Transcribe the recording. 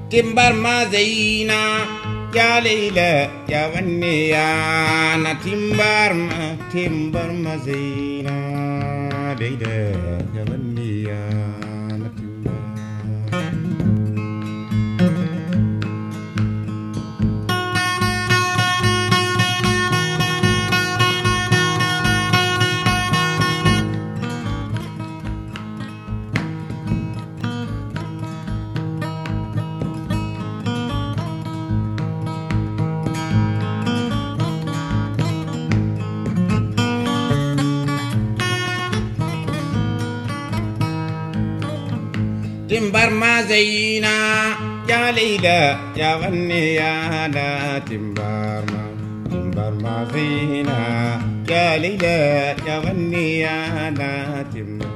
تمبر ما زينا يا ليلى يا ونيانا تمبر ما زينا ليلى يا ونيانا تمبر تمبر ما زينا يا ليلى يا ونيانا تمبر ما زينا يا ليلى يا ونيانا تمبر